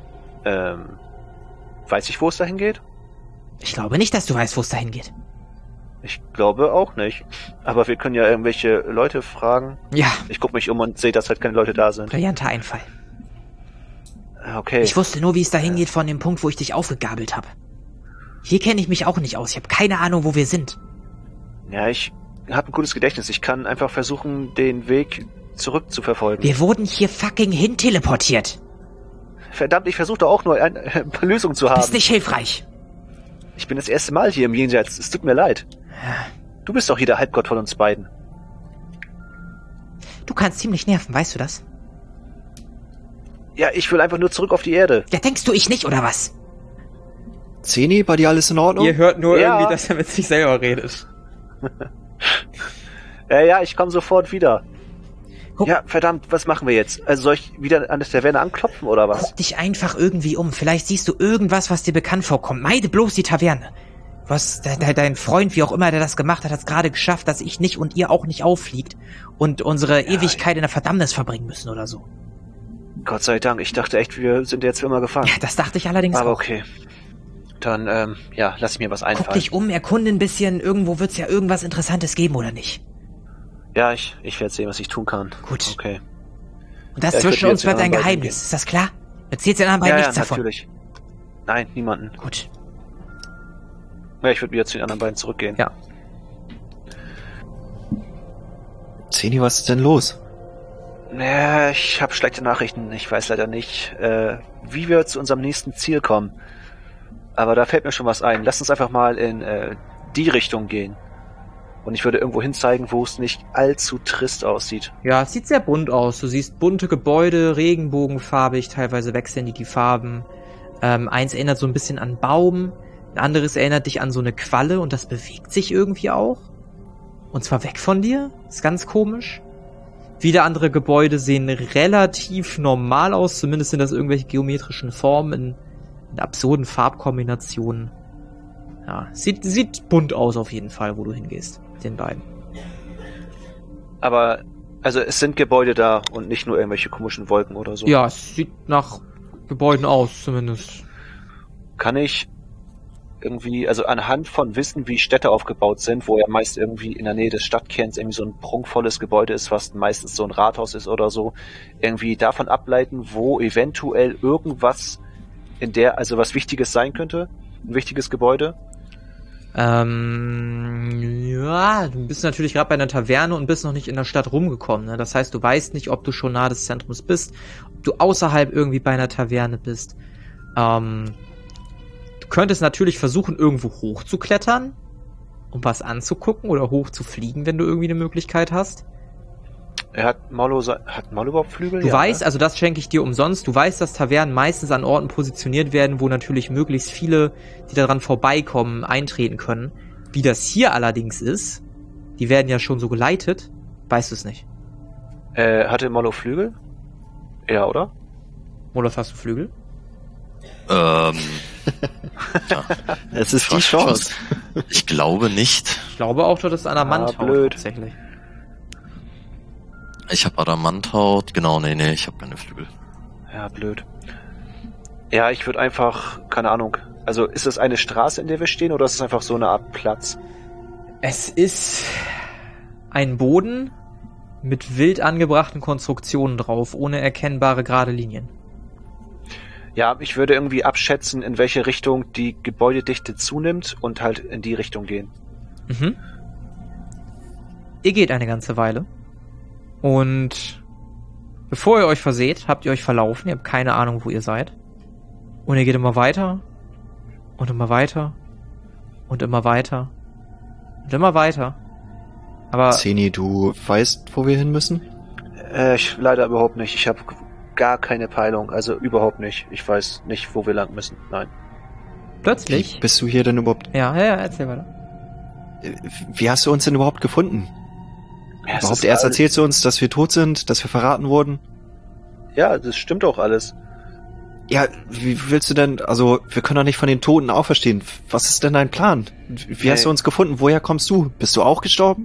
Weiß ich, wo es da hingeht? Ich glaube nicht, dass du weißt, wo es da hingeht. Ich glaube auch nicht. Aber wir können ja irgendwelche Leute fragen. Ja. Ich gucke mich um und sehe, dass halt keine Leute da sind. Brillanter Einfall. Okay. Ich wusste nur, wie es da hingeht von dem Punkt, wo ich dich aufgegabelt habe. Hier kenne ich mich auch nicht aus. Ich habe keine Ahnung, wo wir sind. Ja, ich habe ein gutes Gedächtnis. Ich kann einfach versuchen, den Weg zurück zu verfolgen. Wir wurden hier fucking hin teleportiert. Verdammt, ich versuche doch auch nur eine Lösung zu haben. Ist nicht hilfreich. Ich bin das erste Mal hier im Jenseits. Es tut mir leid. Du bist doch hier der Halbgott von uns beiden. Du kannst ziemlich nerven, weißt du das? Ja, ich will einfach nur zurück auf die Erde. Ja, denkst du, ich nicht, oder was? Zeni, bei dir alles in Ordnung? Ihr hört nur Ja. irgendwie, dass er mit sich selber redet. Ja, ich komme sofort wieder. Guck. Ja, verdammt, was machen wir jetzt? Also soll ich wieder an der Taverne anklopfen oder was? Guck dich einfach irgendwie um. Vielleicht siehst du irgendwas, was dir bekannt vorkommt. Meide bloß die Taverne. Dein Freund, wie auch immer der das gemacht hat, hat es gerade geschafft, dass ich nicht und ihr auch nicht auffliegt und unsere Ewigkeit in der Verdammnis verbringen müssen oder so. Gott sei Dank, ich dachte echt, wir sind jetzt für immer gefangen. Ja, das dachte ich allerdings Aber auch. okay. Dann, lass mir was einfallen. Guck dich um, erkunde ein bisschen. Irgendwo wird's ja irgendwas Interessantes geben, oder nicht? Ja, ich werde sehen, was ich tun kann. Gut. Okay. Und das Ja, ich zwischen würd uns jetzt den bleibt ein anderen beiden Geheimnis. Ist das klar? Erzählst den anderen beiden Ja, nichts davon. natürlich. Nein, niemanden. Gut. Ja, ich würde wieder zu den anderen beiden zurückgehen. Ja. Zeni, was ist denn los? Ja, ich habe schlechte Nachrichten. Ich weiß leider nicht, wie wir zu unserem nächsten Ziel kommen. Aber da fällt mir schon was ein. Lass uns einfach mal in die Richtung gehen. Und ich würde irgendwo hin zeigen, wo es nicht allzu trist aussieht. Ja, es sieht sehr bunt aus. Du siehst bunte Gebäude, regenbogenfarbig, teilweise wechseln die Farben. Eins erinnert so ein bisschen an Baum, ein anderes erinnert dich an so eine Qualle und das bewegt sich irgendwie auch. Und zwar weg von dir. Ist ganz komisch. Wieder andere Gebäude sehen relativ normal aus, zumindest sind das irgendwelche geometrischen Formen in absurden Farbkombinationen. Ja, sieht bunt aus auf jeden Fall, wo du hingehst, mit den beiden. Aber, also es sind Gebäude da und nicht nur irgendwelche komischen Wolken oder so. Ja, es sieht nach Gebäuden aus, zumindest. Kann ich irgendwie, also anhand von Wissen, wie Städte aufgebaut sind, wo ja meist irgendwie in der Nähe des Stadtkerns irgendwie so ein prunkvolles Gebäude ist, was meistens so ein Rathaus ist oder so, irgendwie davon ableiten, wo eventuell irgendwas also was Wichtiges sein könnte? Ein wichtiges Gebäude? Ja, du bist natürlich gerade bei einer Taverne und bist noch nicht in der Stadt rumgekommen, ne? Das heißt, du weißt nicht, ob du schon nahe des Zentrums bist, ob du außerhalb irgendwie bei einer Taverne bist. Du könntest natürlich versuchen, irgendwo hochzuklettern, um was anzugucken oder hochzufliegen, wenn du irgendwie eine Möglichkeit hast. Hat Mollo überhaupt Flügel? Du Ja, weißt, ne? also das schenke ich dir umsonst, du weißt, dass Tavernen meistens an Orten positioniert werden, wo natürlich möglichst viele, die daran vorbeikommen, eintreten können. Wie das hier allerdings ist, die werden ja schon so geleitet, weißt du es nicht. Hatte Mollo Flügel? Ja, oder? Moloth, hast du Flügel? Ja. Es ist die Chance. Ich glaube nicht. Ich glaube auch, du hattest Adamanthaut blöd. tatsächlich. Ich habe Adamanthaut. Genau, nee, ich habe keine Flügel. Ja, blöd. Ja, ich würde einfach, keine Ahnung. Also, ist es eine Straße, in der wir stehen, oder ist es einfach so eine Art Platz? Es ist ein Boden mit wild angebrachten Konstruktionen drauf, ohne erkennbare gerade Linien. Ja, ich würde irgendwie abschätzen, in welche Richtung die Gebäudedichte zunimmt und halt in die Richtung gehen. Mhm. Ihr geht eine ganze Weile. Und bevor ihr euch verseht, habt ihr euch verlaufen. Ihr habt keine Ahnung, wo ihr seid. Und ihr geht immer weiter. Und immer weiter. Und immer weiter. Und immer weiter. Aber Zeni, du weißt, wo wir hin müssen? Ich leider überhaupt nicht. Ich habe gar keine Peilung. Also überhaupt nicht. Ich weiß nicht, wo wir lang müssen. Nein. plötzlich... Wie bist du hier denn überhaupt? Ja, erzähl weiter. Wie hast du uns denn überhaupt gefunden? Ja, es Überhaupt ist erst all- erzählst du uns, dass wir tot sind, dass wir verraten wurden? Ja, das stimmt auch alles. Ja, wie willst du denn, also, wir können doch nicht von den Toten auferstehen. Was ist denn dein Plan? Wie hast du uns gefunden? Woher kommst du? Bist du auch gestorben?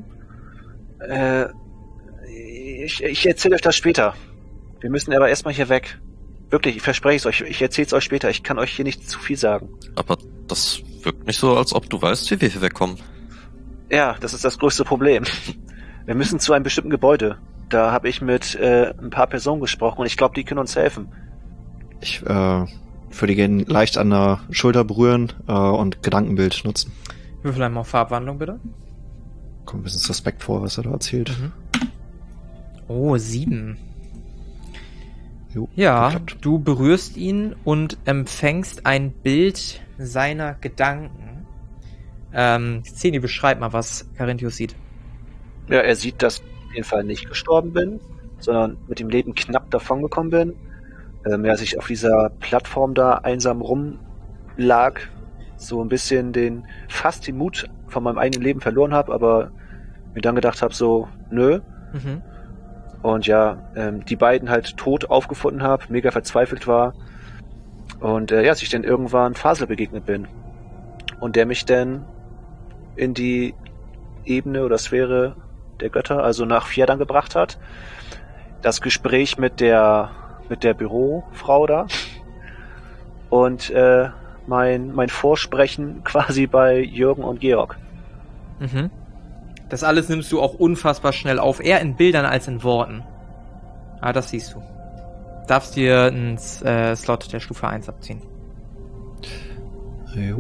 Ich erzähle euch das später. Wir müssen aber erstmal hier weg. Wirklich, ich verspreche es euch. Ich erzähle es euch später. Ich kann euch hier nicht zu viel sagen. Aber das wirkt nicht so, als ob du weißt, wie wir hier wegkommen. Ja, das ist das größte Problem. Wir müssen zu einem bestimmten Gebäude. Da habe ich mit ein paar Personen gesprochen und ich glaube, die können uns helfen. Ich würde gerne leicht an der Schulter berühren und Gedankenbild nutzen. Würfel einmal auf Farbwandlung, bitte. Kommt ein bisschen suspekt vor, was er da erzählt. Oh, 7. Jo, Ja, geklappt. du berührst ihn und empfängst ein Bild seiner Gedanken. Zeni, beschreib mal, was Carinthius sieht. Ja, er sieht, dass ich auf jeden Fall nicht gestorben bin, sondern mit dem Leben knapp davongekommen bin. Als ich auf dieser Plattform da einsam rumlag, so ein bisschen fast den Mut von meinem eigenen Leben verloren habe, aber mir dann gedacht habe, so, nö. Mhm. Und ja, die beiden halt tot aufgefunden habe, mega verzweifelt war. Und als ich dann irgendwann Fasel begegnet bin. Und der mich dann in die Ebene oder Sphäre der Götter, also nach Fjerdan gebracht hat. Das Gespräch mit der Bürofrau da. Und mein Vorsprechen quasi bei Jürgen und Georg. Mhm. Das alles nimmst du auch unfassbar schnell auf. Eher in Bildern als in Worten. Ah, das siehst du. Darfst dir einen Slot der Stufe 1 abziehen. Jo.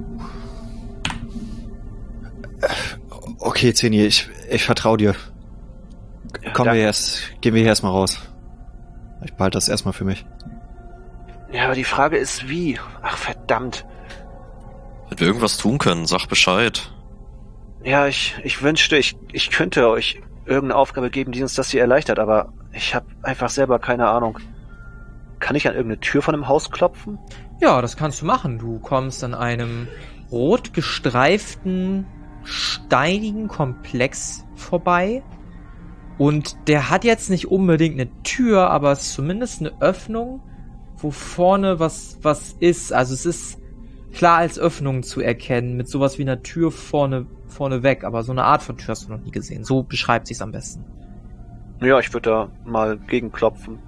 Okay, Zeni, ich vertraue dir. Ja, Gehen danke. wir hier erstmal raus. Ich behalte das erstmal für mich. Ja, aber die Frage ist wie? Ach, verdammt. Wenn wir irgendwas tun können, sag Bescheid. Ja, ich wünschte, ich könnte euch irgendeine Aufgabe geben, die uns das hier erleichtert, aber ich habe einfach selber keine Ahnung. Kann ich an irgendeine Tür von einem Haus klopfen? Ja, das kannst du machen. Du kommst an einem rot gestreiften, steinigen Komplex vorbei. Und der hat jetzt nicht unbedingt eine Tür, aber es ist zumindest eine Öffnung, wo vorne was ist. Also es ist klar als Öffnung zu erkennen, mit sowas wie einer Tür vorne weg. Aber so eine Art von Tür hast du noch nie gesehen. So beschreibt sich's am besten. Ja, ich würde da mal gegenklopfen.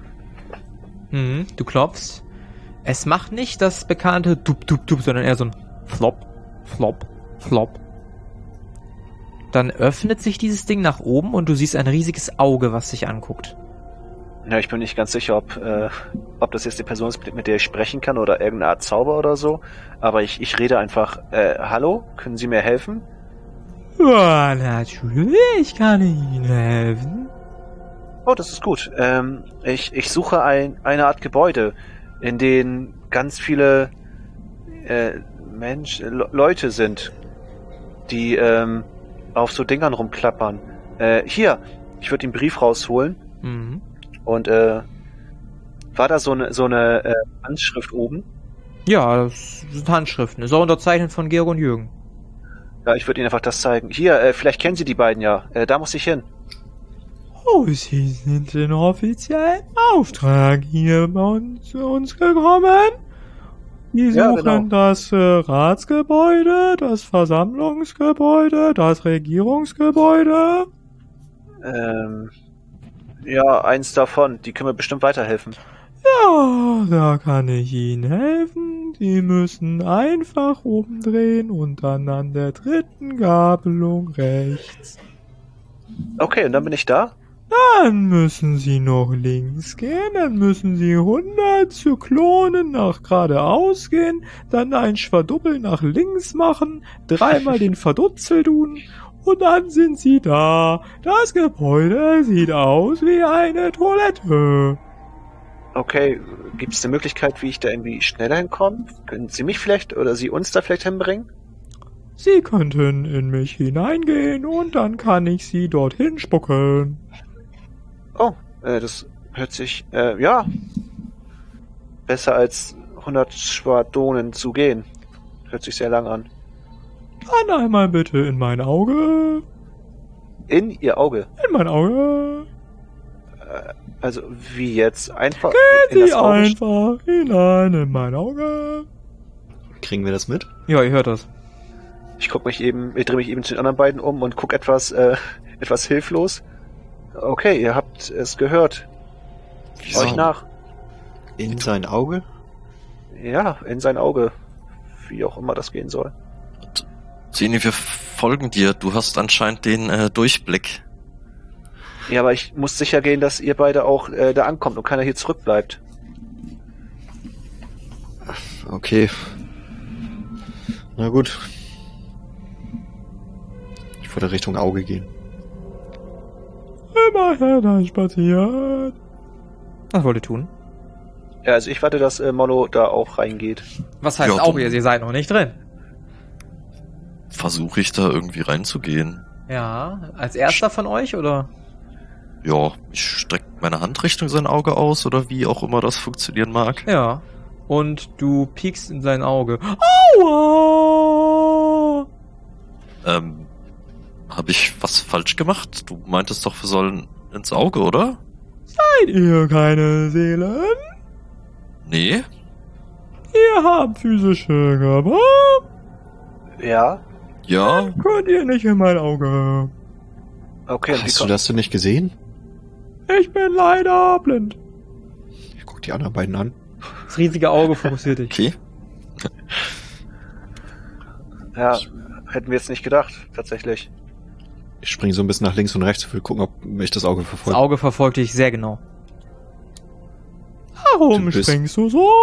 Du klopfst. Es macht nicht das bekannte Dup, Dup, Dup, sondern eher so ein Flop, Flop, Flop. Dann öffnet sich dieses Ding nach oben und du siehst ein riesiges Auge, was dich anguckt. Ja, ich bin nicht ganz sicher, ob das jetzt die Person ist, mit der ich sprechen kann oder irgendeine Art Zauber oder so. Aber ich rede einfach, hallo, können Sie mir helfen? Ja, natürlich kann ich Ihnen helfen. Oh, das ist gut. Ich suche eine Art Gebäude, in denen ganz viele Leute sind, die auf so Dingern rumklappern. Hier, Ich würde den Brief rausholen. Mhm. Und war da so eine Handschrift oben? Ja, das sind Handschriften. Ist auch unterzeichnet von Georg und Jürgen. Ja, ich würde Ihnen einfach das zeigen. Hier, vielleicht kennen Sie die beiden ja. Da muss ich hin. Oh, Sie sind in offiziellen Auftrag hier bei uns gekommen. Sie Ja, suchen genau. das Ratsgebäude, das Versammlungsgebäude, das Regierungsgebäude. Ja, eins davon. Die können mir bestimmt weiterhelfen. Ja, da kann ich Ihnen helfen. Sie müssen einfach umdrehen und dann an der dritten Gabelung rechts. Okay, und dann bin ich da? Dann müssen Sie noch links gehen, dann müssen Sie 100 Zyklonen nach geradeaus gehen, dann ein Schwadubbel nach links machen, 3-mal den Verdutzel tun und dann sind Sie da. Das Gebäude sieht aus wie eine Toilette. Okay, gibt es eine Möglichkeit, wie ich da irgendwie schneller hinkomme? Können Sie mich vielleicht oder Sie uns da vielleicht hinbringen? Sie könnten in mich hineingehen und dann kann ich Sie dorthin spucken. Oh, das hört sich, ja, besser als 100 Schwadonen zu gehen. Hört sich sehr lang an. Dann einmal bitte in mein Auge. In Ihr Auge? In mein Auge. Also, wie jetzt? Einfach Gehen in Sie das Auge? einfach hinein in mein Auge. Kriegen wir das mit? Ja, ihr hört das. Ich drehe mich eben zu den anderen beiden um und gucke etwas hilflos. Okay, ihr habt es gehört. Wieso? Euch nach. In sein Auge? Ja, in sein Auge. Wie auch immer das gehen soll. Zeni, wir folgen dir. Du hast anscheinend den Durchblick. Ja, aber ich muss sicher gehen, dass ihr beide auch da ankommt und keiner hier zurückbleibt. Okay. Na gut. Ich würde Richtung Auge gehen. Immerhin spaziert. Was wollt ihr tun? Ja, also ich warte, dass Mollo da auch reingeht. Was heißt Ja, Auge? dann- Ihr seid noch nicht drin. Versuche ich da irgendwie reinzugehen. Ja, als erster von euch, oder? Ja, ich strecke meine Hand Richtung sein Auge aus oder wie auch immer das funktionieren mag. Ja. Und du piekst in sein Auge. Aua! Habe ich was falsch gemacht? Du meintest doch, wir sollen ins Auge, oder? Seid ihr keine Seelen? Nee. Ihr habt physische Körper? Ja? Ja, Könnt ihr nicht in mein Auge? Okay, und Hast du das denn nicht gesehen? Ich bin leider blind. Ich guck die anderen beiden an. Das riesige Auge fokussiert dich. okay. Ja, hätten wir jetzt nicht gedacht, tatsächlich. Ich springe so ein bisschen nach links und rechts und will gucken, ob mich das Auge Das verfolgt. Auge verfolgt dich sehr genau. Warum Du bist- springst du so?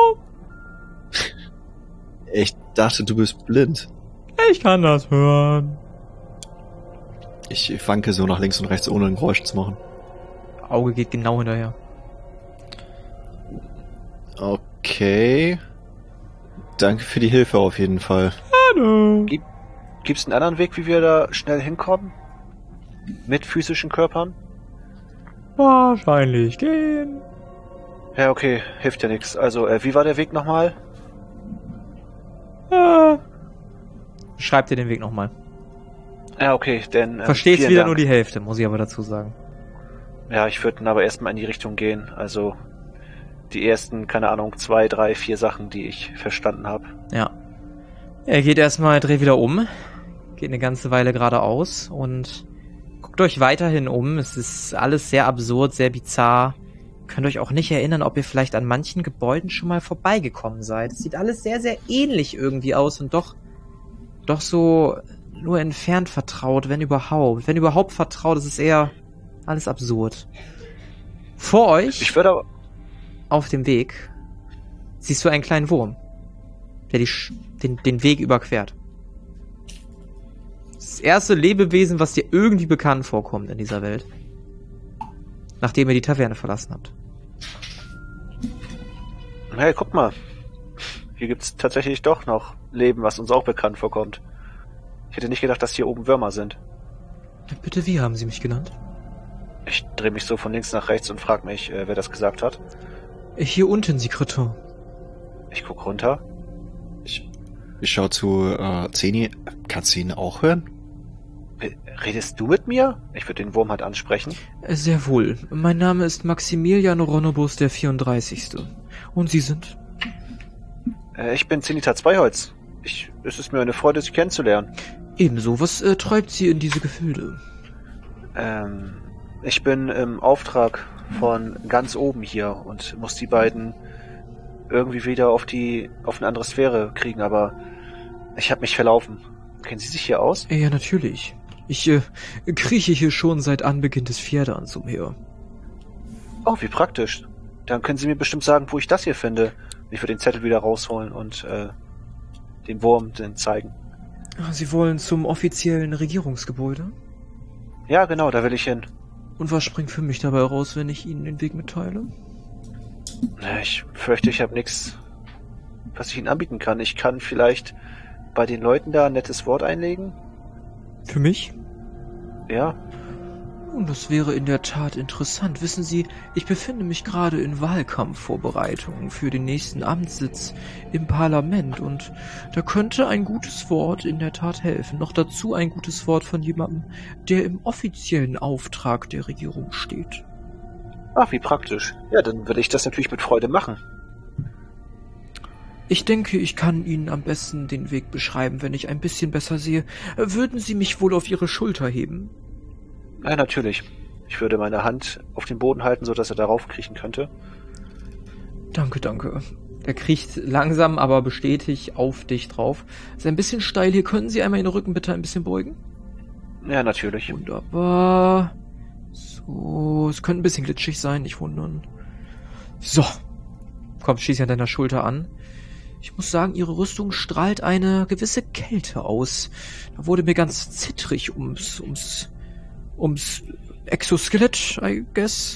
Ich dachte, du bist blind. Ich kann das hören. Ich wanke so nach links und rechts, ohne ein Geräusch zu machen. Auge geht genau hinterher. Okay. Danke für die Hilfe auf jeden Fall. Hallo. Gibt's einen anderen Weg, wie wir da schnell hinkommen? Mit physischen Körpern? Wahrscheinlich gehen. Ja, okay, hilft ja nichts. Also, wie war der Weg nochmal? Schreib dir den Weg nochmal. Ja, okay, denn... Verstehst vielen wieder Dank. nur die Hälfte, muss ich aber dazu sagen. Ja, ich würde dann aber erstmal in die Richtung gehen. Also, die ersten, keine Ahnung, 2, 3, 4 Sachen, die ich verstanden habe. Ja. Er geht erstmal, dreht wieder um, geht eine ganze Weile geradeaus und guckt euch weiterhin um. Es ist alles sehr absurd, sehr bizarr. Könnt euch auch nicht erinnern, ob ihr vielleicht an manchen Gebäuden schon mal vorbeigekommen seid. Es sieht alles sehr, sehr ähnlich irgendwie aus und doch so nur entfernt vertraut, wenn überhaupt. Wenn überhaupt vertraut, ist es eher alles absurd. Vor euch, Ich würde aber... auf dem Weg, siehst du einen kleinen Wurm, der den Weg überquert. Das erste Lebewesen, was dir irgendwie bekannt vorkommt in dieser Welt. Nachdem ihr die Taverne verlassen habt. Hey, guck mal. Hier gibt's tatsächlich doch noch Leben, was uns auch bekannt vorkommt. Ich hätte nicht gedacht, dass hier oben Würmer sind. Bitte, wie haben sie mich genannt? Ich drehe mich so von links nach rechts und frage mich, wer das gesagt hat. Hier unten, Sekretär. Ich guck runter. Ich schau zu Zeni. Kannst du ihn auch hören? Redest du mit mir? Ich würde den Wurm halt ansprechen. Sehr wohl. Mein Name ist Maximilian Ronobus der 34. Und Sie sind? Ich bin Zenita Zweiholz. Es ist mir eine Freude, Sie kennenzulernen. Ebenso. Was treibt Sie in diese Gefilde? Ich bin im Auftrag von ganz oben hier und muss die beiden irgendwie wieder auf eine andere Sphäre kriegen, aber ich habe mich verlaufen. Kennen Sie sich hier aus? Ja, natürlich. Ich krieche hier schon seit Anbeginn des Fjerdans umher. Oh, wie praktisch. Dann können Sie mir bestimmt sagen, wo ich das hier finde. Ich würde den Zettel wieder rausholen und den Wurm dann zeigen. Sie wollen zum offiziellen Regierungsgebäude? Ja, genau, da will ich hin. Und was springt für mich dabei raus, wenn ich Ihnen den Weg mitteile? Ich fürchte, ich habe nichts, was ich Ihnen anbieten kann. Ich kann vielleicht bei den Leuten da ein nettes Wort einlegen. Für mich? Ja. Und das wäre in der Tat interessant. Wissen Sie, ich befinde mich gerade in Wahlkampfvorbereitungen für den nächsten Amtssitz im Parlament und da könnte ein gutes Wort in der Tat helfen. Noch dazu ein gutes Wort von jemandem, der im offiziellen Auftrag der Regierung steht. Ach, wie praktisch. Ja, dann würde ich das natürlich mit Freude machen. Ich denke, ich kann Ihnen am besten den Weg beschreiben, wenn ich ein bisschen besser sehe. Würden Sie mich wohl auf Ihre Schulter heben? Ja, natürlich. Ich würde meine Hand auf den Boden halten, sodass er darauf kriechen könnte. Danke, danke. Er kriecht langsam, aber bestätigt auf dich drauf. Ist ein bisschen steil hier. Können Sie einmal Ihren Rücken bitte ein bisschen beugen? Ja, natürlich. Wunderbar. So, es könnte ein bisschen glitschig sein, nicht wundern. So. Komm, schieß an deiner Schulter an. Ich muss sagen, Ihre Rüstung strahlt eine gewisse Kälte aus. Da wurde mir ganz zittrig ums Exoskelett, I guess.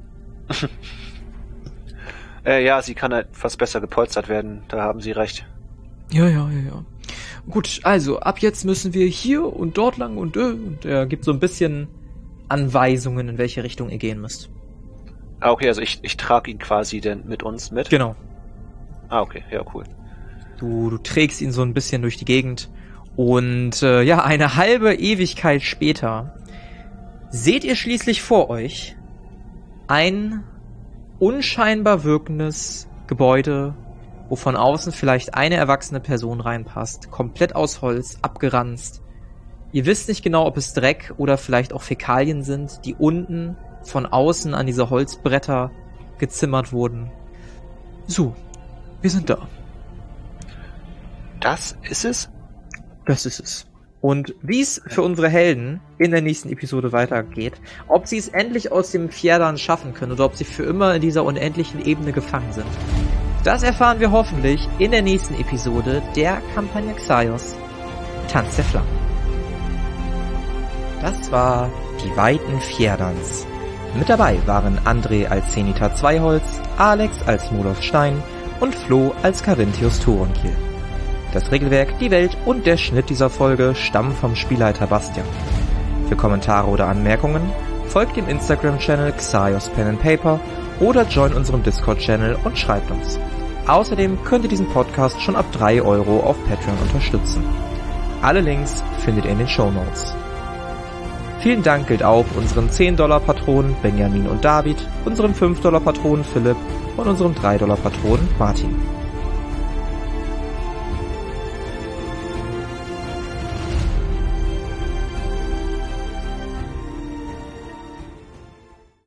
Ja, sie kann etwas besser gepolstert werden, da haben Sie recht. Ja. Gut, also, ab jetzt müssen wir hier und dort lang und er gibt so ein bisschen Anweisungen, in welche Richtung ihr gehen müsst. Ah, okay, also ich trage ihn quasi denn mit uns mit? Genau. Ah, okay, ja, cool. Du trägst ihn so ein bisschen durch die Gegend und eine halbe Ewigkeit später seht ihr schließlich vor euch ein unscheinbar wirkendes Gebäude, wo von außen vielleicht eine erwachsene Person reinpasst, komplett aus Holz, abgeranzt. Ihr wisst nicht genau, ob es Dreck oder vielleicht auch Fäkalien sind, die unten von außen an diese Holzbretter gezimmert wurden. So, wir sind da. Das ist es? Das ist es. Und wie es für unsere Helden in der nächsten Episode weitergeht, ob sie es endlich aus dem Fjerdan schaffen können oder ob sie für immer in dieser unendlichen Ebene gefangen sind, das erfahren wir hoffentlich in der nächsten Episode der Kampagne Xaios, Tanz der Flammen. Das war Die Weiten Fjerdans. Mit dabei waren André als Zenita Zweiholz, Alex als Moloth Stein und Flo als Carinthius Thoronkiel. Das Regelwerk, die Welt und der Schnitt dieser Folge stammen vom Spielleiter Bastian. Für Kommentare oder Anmerkungen folgt dem Instagram-Channel Xaios Pen and Paper oder join unserem Discord-Channel und schreibt uns. Außerdem könnt ihr diesen Podcast schon ab 3 € auf Patreon unterstützen. Alle Links findet ihr in den Shownotes. Vielen Dank gilt auch unseren $10-Patronen Benjamin und David, unseren $5-Patronen Philipp und unserem $3-Patronen Martin.